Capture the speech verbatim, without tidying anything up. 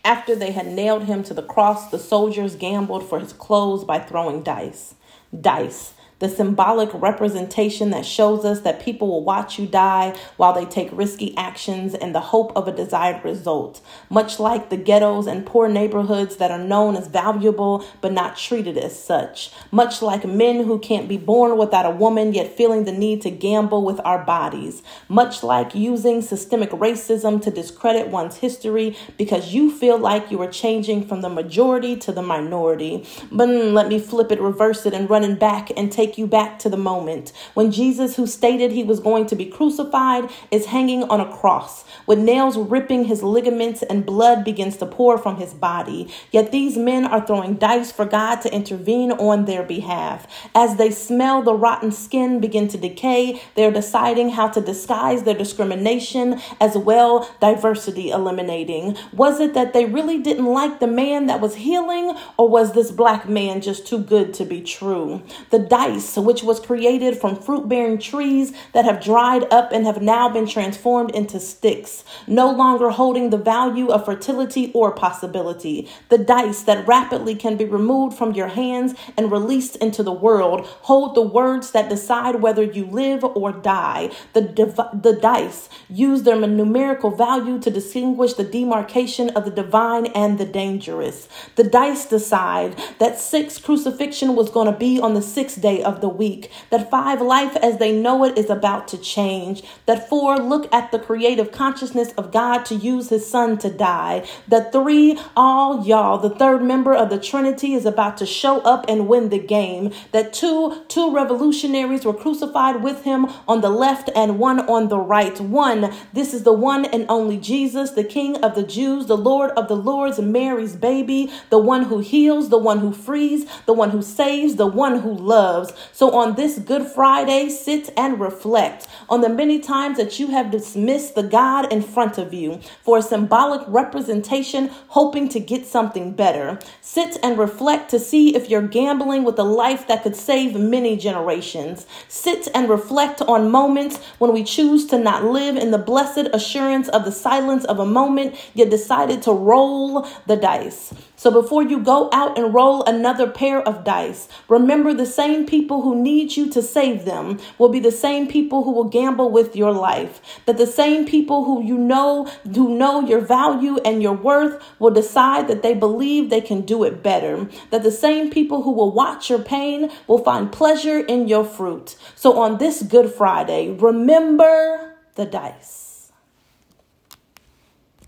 After they had nailed him to the cross, the soldiers gambled for his clothes by throwing dice. Dice. The symbolic representation that shows us that people will watch you die while they take risky actions in the hope of a desired result, much like the ghettos and poor neighborhoods that are known as valuable but not treated as such, much like men who can't be born without a woman yet feeling the need to gamble with our bodies, much like using systemic racism to discredit one's history because you feel like you are changing from the majority to the minority. But mm, let me flip it, reverse it, and run it back and take you back to the moment when Jesus, who stated he was going to be crucified, is hanging on a cross with nails ripping his ligaments and blood begins to pour from his body. Yet these men are throwing dice for God to intervene on their behalf. As they smell the rotten skin begin to decay, they're deciding how to disguise their discrimination as well, diversity eliminating. Was it that they really didn't like the man that was healing, or was this black man just too good to be true? The dice, which was created from fruit-bearing trees that have dried up and have now been transformed into sticks, no longer holding the value of fertility or possibility. The dice that rapidly can be removed from your hands and released into the world hold the words that decide whether you live or die. The, div- the dice use their numerical value to distinguish the demarcation of the divine and the dangerous. The dice decide that six crucifixion was going to be on the sixth day of the week, that five, life as they know it is about to change, that four, look at the creative consciousness of God to use his son to die, that three, all y'all, the third member of the Trinity is about to show up and win the game, that two, two revolutionaries were crucified with him on the left and one on the right. One, this is the one and only Jesus, the King of the Jews, the Lord of the Lords, Mary's baby, the one who heals, the one who frees, the one who saves, the one who loves. So on this Good Friday, sit and reflect on the many times that you have dismissed the God in front of you for a symbolic representation, hoping to get something better. Sit and reflect to see if you're gambling with a life that could save many generations. Sit and reflect on moments when we choose to not live in the blessed assurance of the silence of a moment, yet decided to roll the dice. So before you go out and roll another pair of dice, remember the same people who need you to save them will be the same people who will gamble with your life. That the same people who you know, who know your value and your worth will decide that they believe they can do it better. That the same people who will watch your pain will find pleasure in your fruit. So on this Good Friday, remember the dice.